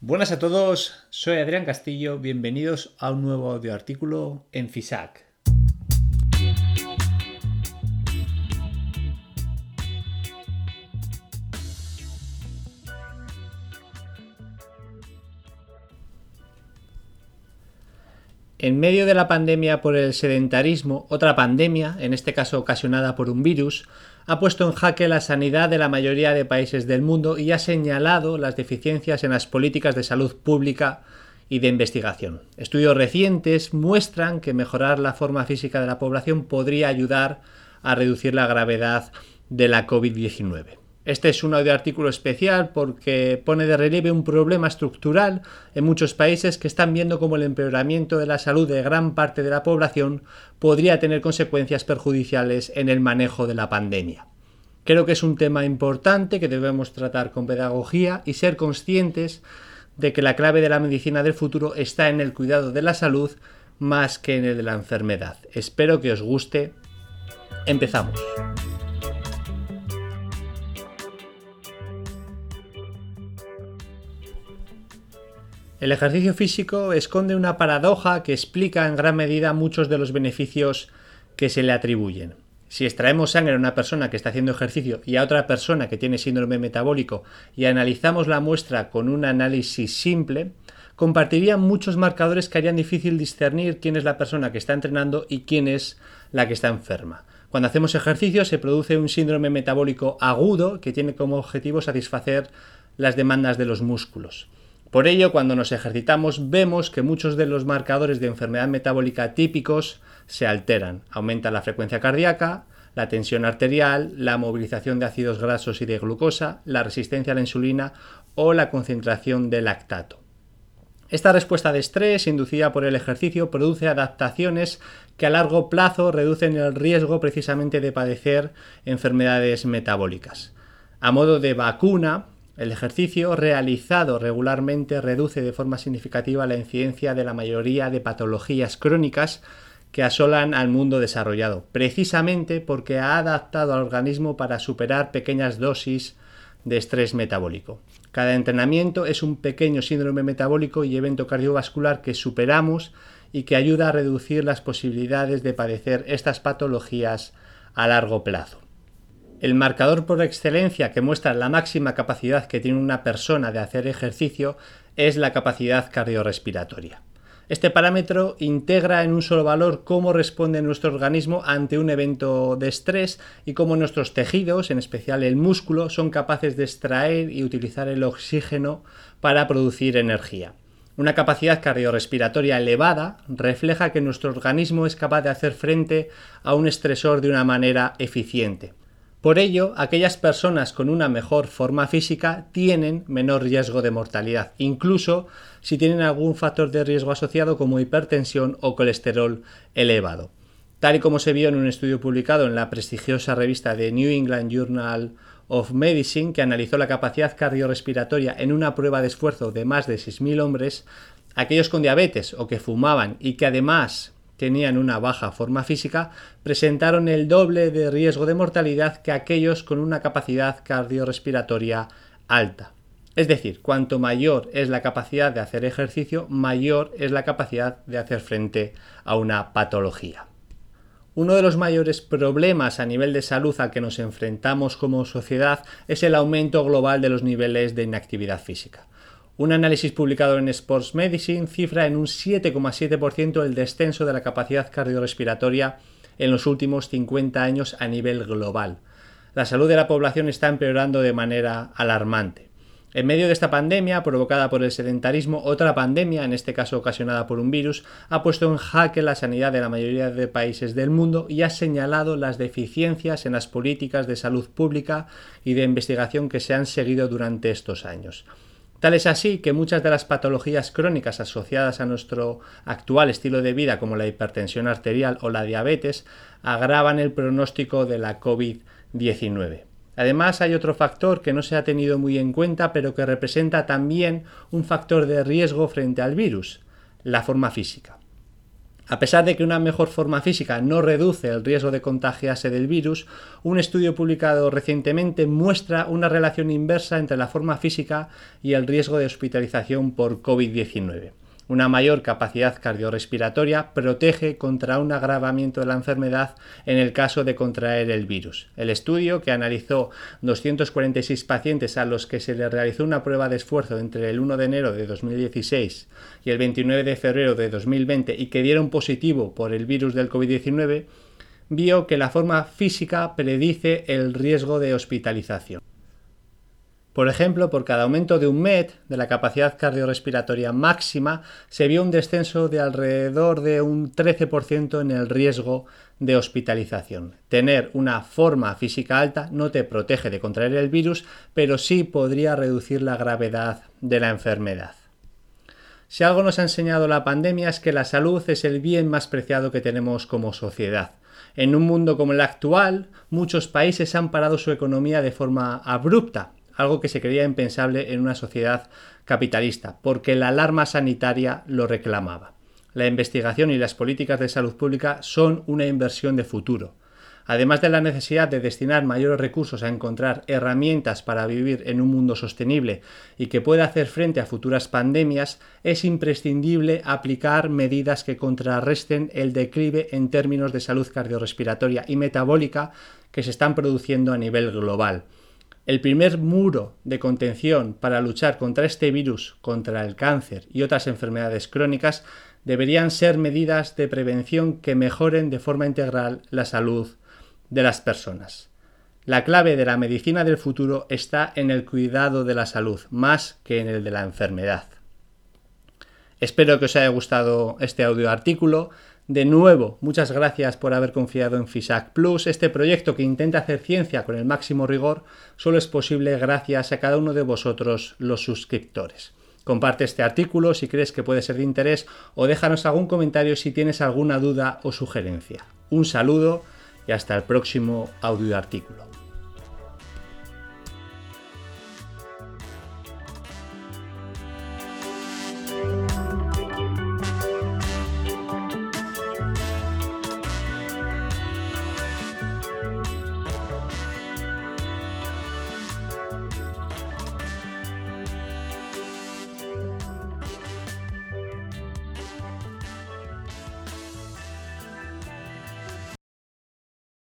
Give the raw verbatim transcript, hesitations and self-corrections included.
Buenas a todos, soy Adrián Castillo, bienvenidos a un nuevo audioartículo en FISAC. En medio de la pandemia por el sedentarismo, otra pandemia, en este caso ocasionada por un virus, ha puesto en jaque la sanidad de la mayoría de países del mundo y ha señalado las deficiencias en las políticas de salud pública y de investigación. Estudios recientes muestran que mejorar la forma física de la población podría ayudar a reducir la gravedad de la COVID diecinueve. Este es un audioartículo especial porque pone de relieve un problema estructural en muchos países que están viendo cómo el empeoramiento de la salud de gran parte de la población podría tener consecuencias perjudiciales en el manejo de la pandemia. Creo que es un tema importante que debemos tratar con pedagogía y ser conscientes de que la clave de la medicina del futuro está en el cuidado de la salud más que en el de la enfermedad. Espero que os guste. Empezamos. El ejercicio físico esconde una paradoja que explica en gran medida muchos de los beneficios que se le atribuyen. Si extraemos sangre a una persona que está haciendo ejercicio y a otra persona que tiene síndrome metabólico y analizamos la muestra con un análisis simple, compartirían muchos marcadores que harían difícil discernir quién es la persona que está entrenando y quién es la que está enferma. Cuando hacemos ejercicio se produce un síndrome metabólico agudo que tiene como objetivo satisfacer las demandas de los músculos. Por ello, cuando nos ejercitamos, vemos que muchos de los marcadores de enfermedad metabólica típicos se alteran. Aumenta la frecuencia cardíaca, la tensión arterial, la movilización de ácidos grasos y de glucosa, la resistencia a la insulina o la concentración de lactato. Esta respuesta de estrés inducida por el ejercicio produce adaptaciones que a largo plazo reducen el riesgo precisamente de padecer enfermedades metabólicas. A modo de vacuna, el ejercicio realizado regularmente reduce de forma significativa la incidencia de la mayoría de patologías crónicas que asolan al mundo desarrollado, precisamente porque ha adaptado al organismo para superar pequeñas dosis de estrés metabólico. Cada entrenamiento es un pequeño síndrome metabólico y evento cardiovascular que superamos y que ayuda a reducir las posibilidades de padecer estas patologías a largo plazo. El marcador por excelencia que muestra la máxima capacidad que tiene una persona de hacer ejercicio es la capacidad cardiorrespiratoria. Este parámetro integra en un solo valor cómo responde nuestro organismo ante un evento de estrés y cómo nuestros tejidos, en especial el músculo, son capaces de extraer y utilizar el oxígeno para producir energía. Una capacidad cardiorrespiratoria elevada refleja que nuestro organismo es capaz de hacer frente a un estresor de una manera eficiente. Por ello, aquellas personas con una mejor forma física tienen menor riesgo de mortalidad, incluso si tienen algún factor de riesgo asociado como hipertensión o colesterol elevado. Tal y como se vio en un estudio publicado en la prestigiosa revista The New England Journal of Medicine, que analizó la capacidad cardiorrespiratoria en una prueba de esfuerzo de más de seis mil hombres, aquellos con diabetes o que fumaban y que además tenían una baja forma física, presentaron el doble de riesgo de mortalidad que aquellos con una capacidad cardiorrespiratoria alta. Es decir, cuanto mayor es la capacidad de hacer ejercicio, mayor es la capacidad de hacer frente a una patología. Uno de los mayores problemas a nivel de salud al que nos enfrentamos como sociedad es el aumento global de los niveles de inactividad física. Un análisis publicado en Sports Medicine cifra en un siete coma siete por ciento el descenso de la capacidad cardiorrespiratoria en los últimos cincuenta años a nivel global. La salud de la población está empeorando de manera alarmante. En medio de esta pandemia, provocada por el sedentarismo, otra pandemia, en este caso ocasionada por un virus, ha puesto en jaque la sanidad de la mayoría de países del mundo y ha señalado las deficiencias en las políticas de salud pública y de investigación que se han seguido durante estos años. Tal es así que muchas de las patologías crónicas asociadas a nuestro actual estilo de vida, como la hipertensión arterial o la diabetes, agravan el pronóstico de la COVID diecinueve. Además, hay otro factor que no se ha tenido muy en cuenta, pero que representa también un factor de riesgo frente al virus: la forma física. A pesar de que una mejor forma física no reduce el riesgo de contagiarse del virus, un estudio publicado recientemente muestra una relación inversa entre la forma física y el riesgo de hospitalización por COVID diecinueve. Una mayor capacidad cardiorrespiratoria protege contra un agravamiento de la enfermedad en el caso de contraer el virus. El estudio, que analizó doscientos cuarenta y seis pacientes a los que se les realizó una prueba de esfuerzo entre el uno de enero de dos mil dieciséis y el veintinueve de febrero de dos mil veinte y que dieron positivo por el virus del COVID diecinueve, vio que la forma física predice el riesgo de hospitalización. Por ejemplo, por cada aumento de un M E T de la capacidad cardiorrespiratoria máxima, se vio un descenso de alrededor de un trece por ciento en el riesgo de hospitalización. Tener una forma física alta no te protege de contraer el virus, pero sí podría reducir la gravedad de la enfermedad. Si algo nos ha enseñado la pandemia es que la salud es el bien más preciado que tenemos como sociedad. En un mundo como el actual, muchos países han parado su economía de forma abrupta, algo que se creía impensable en una sociedad capitalista, porque la alarma sanitaria lo reclamaba. La investigación y las políticas de salud pública son una inversión de futuro. Además de la necesidad de destinar mayores recursos a encontrar herramientas para vivir en un mundo sostenible y que pueda hacer frente a futuras pandemias, es imprescindible aplicar medidas que contrarresten el declive en términos de salud cardiorrespiratoria y metabólica que se están produciendo a nivel global. El primer muro de contención para luchar contra este virus, contra el cáncer y otras enfermedades crónicas deberían ser medidas de prevención que mejoren de forma integral la salud de las personas. La clave de la medicina del futuro está en el cuidado de la salud, más que en el de la enfermedad. Espero que os haya gustado este audio artículo. De nuevo, muchas gracias por haber confiado en FISAC Plus. Este proyecto que intenta hacer ciencia con el máximo rigor solo es posible gracias a cada uno de vosotros, los suscriptores. Comparte este artículo si crees que puede ser de interés o déjanos algún comentario si tienes alguna duda o sugerencia. Un saludo y hasta el próximo audio artículo.